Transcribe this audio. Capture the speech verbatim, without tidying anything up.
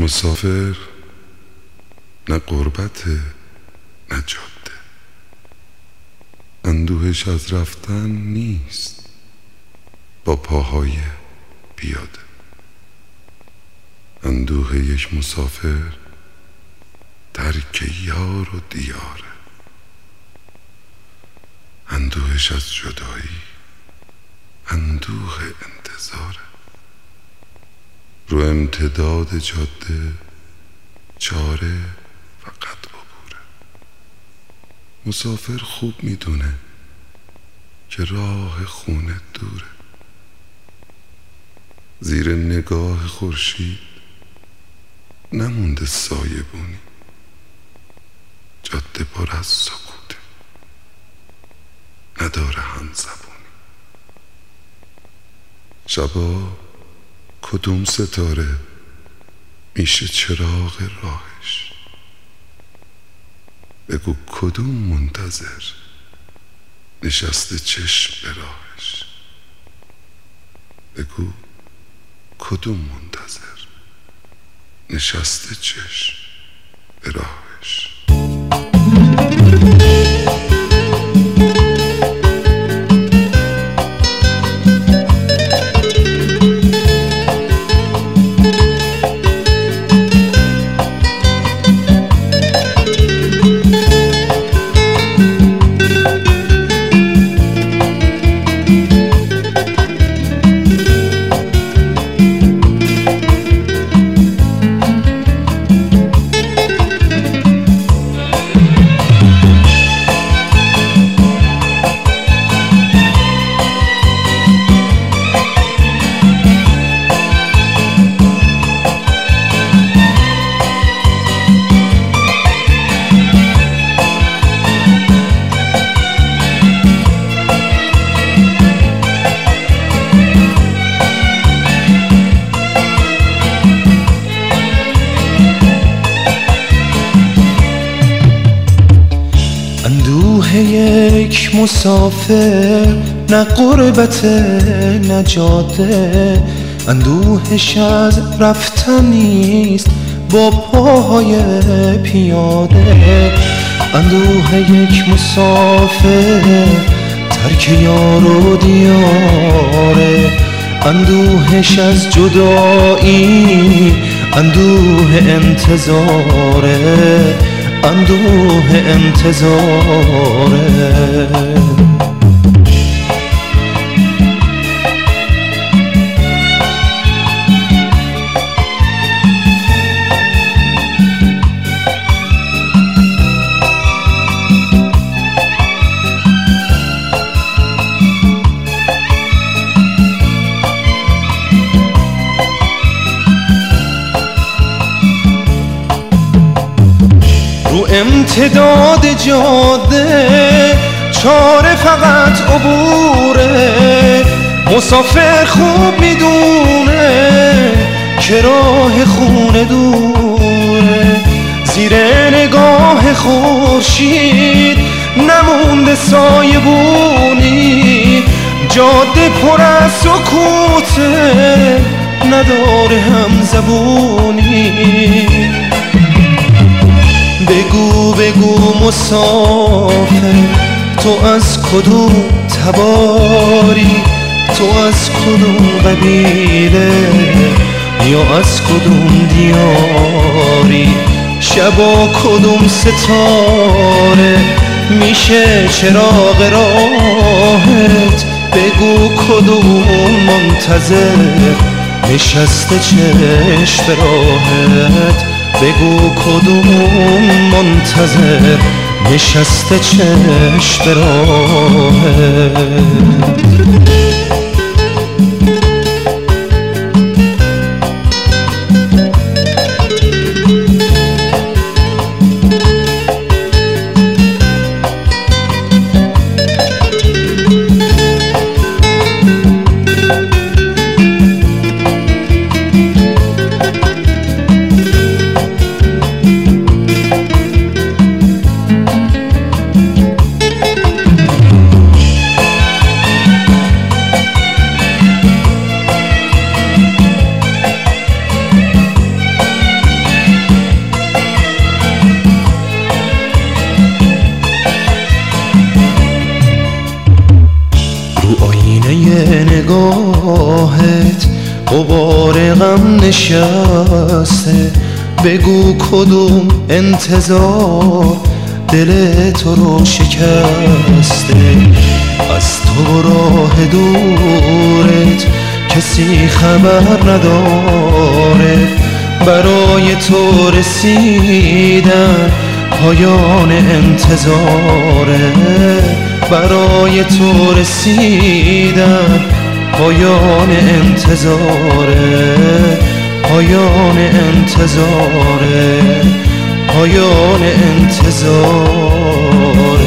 مسافر نه غربت نه جاده، اندوهش از رفتن نیست با پاهای پیاده. اندوه یک مسافر ترک یار و دیاره، اندوهش از جدایی اندوه انتظاره. رو امتداد جاده چاره فقط عبوره. مسافر خوب میدونه که راه خونه دوره. زیر نگاه خورشید نمونده سایه بونی، جاده پر از سکوته، نداره هم زبونی. شبا کدوم ستاره میشه چراغ راهش؟ بگو کدوم منتظر نشسته چشم به راهش؟ بگو کدوم منتظر نشسته چشم به راهش؟ یک مسافر نه غربت نه جاده، اندوهش از رفتن نیست با پاهای پیاده. اندوه یک مسافر ترک یار و دیاره، اندوهش از جدایی اندوه انتظاره، اندوه انتظاره. امتداد جاده چاره فقط عبوره. مسافر خوب میدونه که راه خونه دوره. زیر نگاه خورشید نمونده سایه بونی، جاده پر از سکوته، نداره هم زبونی. بگو بگو مسافر تو از کدوم تباری، تو از کدوم قبیله یا از کدوم دیاری؟ شبا کدوم ستاره میشه چراغ راهت؟ بگو کدوم منتظر نشسته چشم به راهت؟ بگو کدوم منتظر نشسته چشم به راهت؟ نگاهت غبار غم نشسته، بگو کدوم انتظار دل تو رو شکسته. از تو راه دورت کسی خبر نداره، برای تو رسیدن پایان انتظاره، برای تو رسیدن پایان انتظاره، پایان انتظاره، پایان انتظاره.